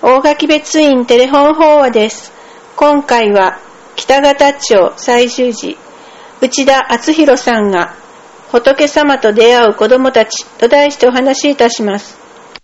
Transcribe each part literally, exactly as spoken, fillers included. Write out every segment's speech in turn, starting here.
大垣別院テレフォン法話です。今回は北方町最終寺内田敦弘さんが仏様と出会う子どもたちと題してお話しいたします。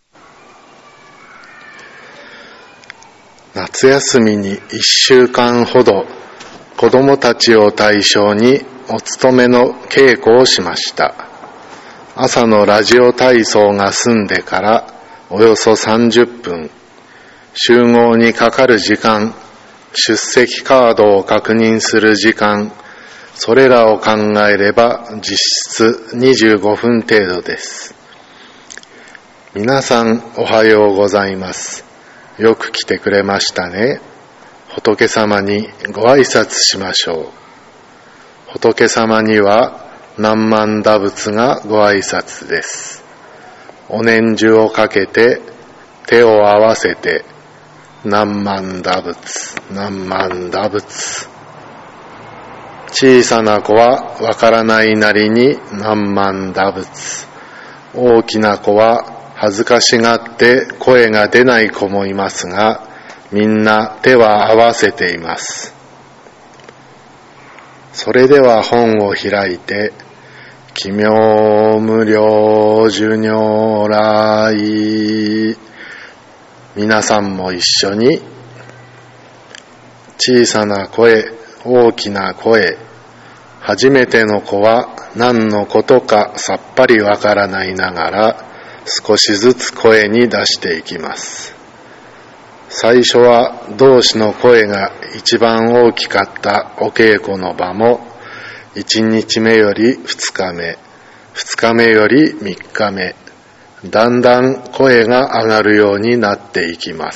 夏休みにいっしゅうかんほど子どもたちを対象にお勤めの稽古をしました。朝のラジオ体操が済んでからおよそさんじゅっぷん、集合にかかる時間、出席カードを確認する時間、それらを考えれば実質にじゅうごふん程度です。皆さんおはようございます。よく来てくれましたね。仏様にご挨拶しましょう。仏様には何万打仏がご挨拶です。お念珠をかけて手を合わせて何万打仏、何万打仏。小さな子はわからないなりに何万打仏。大きな子は恥ずかしがって声が出ない子もいますが、みんな手は合わせています。それでは本を開いて、奇妙無量寿如来。皆さんも一緒に、小さな声、大きな声、初めての子は何のことかさっぱりわからないながら、少しずつ声に出していきます。最初は同志の声が一番大きかったお稽古の場も、一日目より二日目、二日目より三日目、だんだん声が上がるようになっていきます。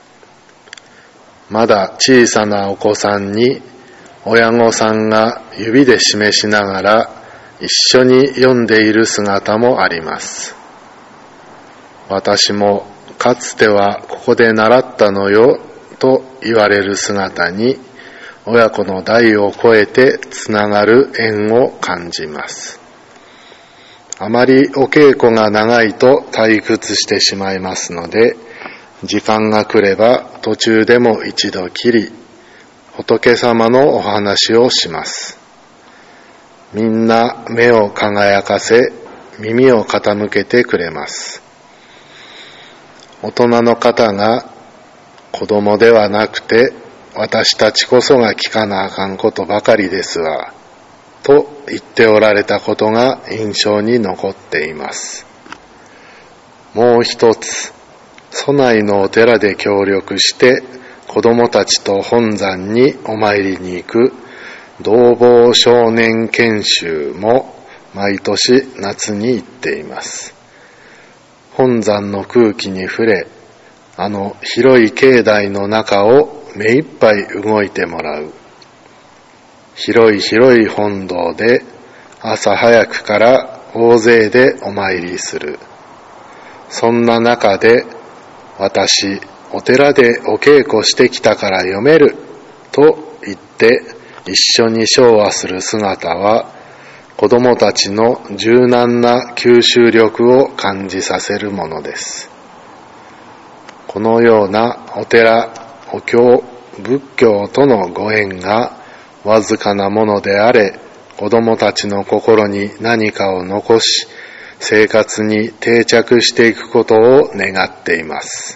まだ小さなお子さんに親御さんが指で示しながら一緒に読んでいる姿もあります。私もかつてはここで習ったのよと言われる姿に親子の代を超えてつながる縁を感じます。あまりお稽古が長いと退屈してしまいますので、時間が来れば途中でも一度きり仏様のお話をします。みんな目を輝かせ、耳を傾けてくれます。大人の方が子供ではなくて私たちこそが聞かなあかんことばかりですわと言っておられたことが印象に残っています。もう一つ、蘇内のお寺で協力して子供たちと本山にお参りに行く同房少年研修も毎年夏に行っています。本山の空気に触れ、あの広い境内の中を目いっぱい動いてもらう。広い広い本堂で朝早くから大勢でお参りする。そんな中で私、お寺でお稽古してきたから読めると言って一緒に唱和する姿は子どもたちの柔軟な吸収力を感じさせるものです。このようなお寺、お経、仏教とのご縁がわずかなものであれ、子どもたちの心に何かを残し、生活に定着していくことを願っています。